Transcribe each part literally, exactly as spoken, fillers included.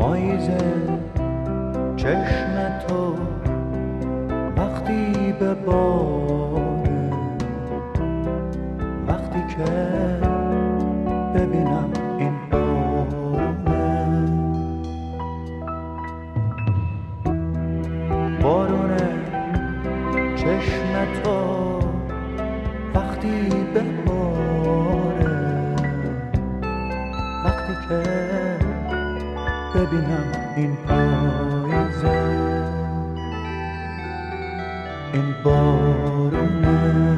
پاییز چشم تو وقتی به باره، وقتی که ببینم این بارونه، بارونه چشم تو وقتی به باره، وقتی که ببینم این پاییزه، این بارونه،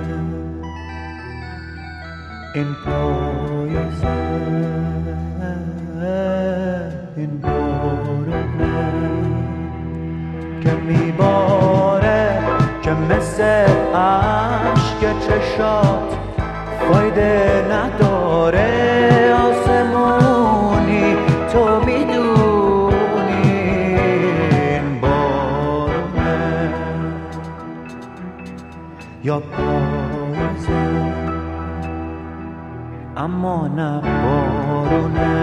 این پاییزه، این بارونه که میباره، که مثل عشق چشات فایده نداره. آسمونی تو میدونی این بارونه یا پاییزه، اما نه بارونه،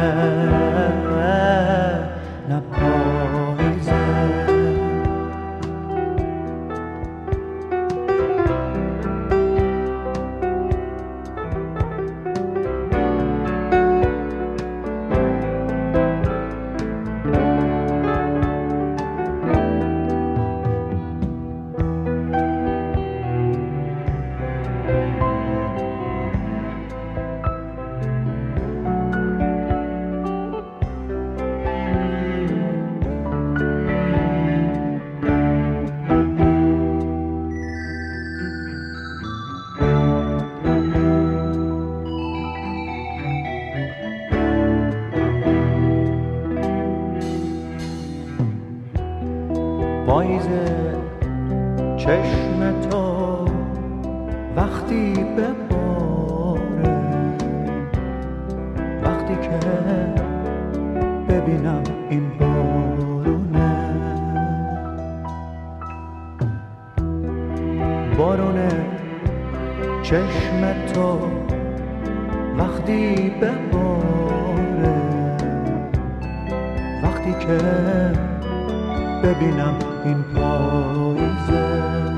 نه پاییزه. پاییز چشم تو وقتی به باره، وقتی که ببینم این بارونه، بارونه چشم تو وقتی به باره، وقتی که ببینم این پاییزه،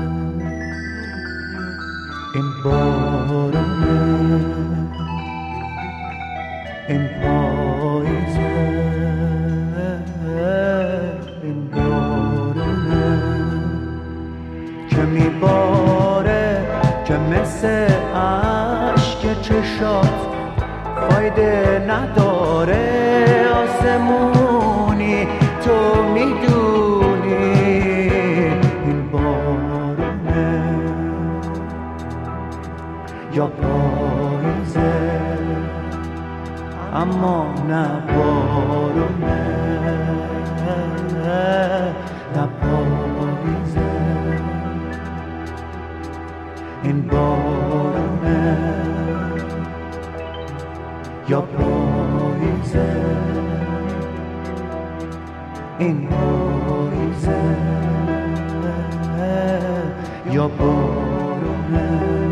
این بارونه، این پاییزه، این بارونه که میباره، که مثل عشق چشات فایده نداره. آسمونی تو میدونی این بارونه یا پاییزه، اما نه بارونه، نه پاییزه. این بارونه یا پاییزه، این پاییزه یا بارونه،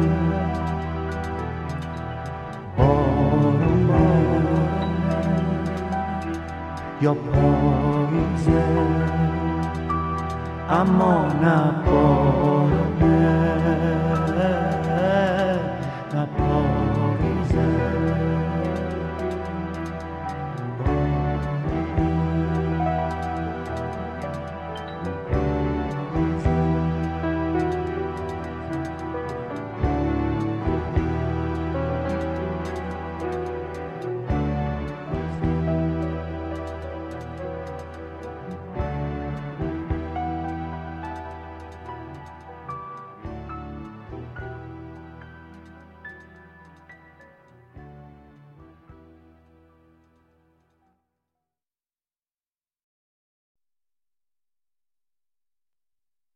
بارونه یا پاییزه، اما نه بارونه.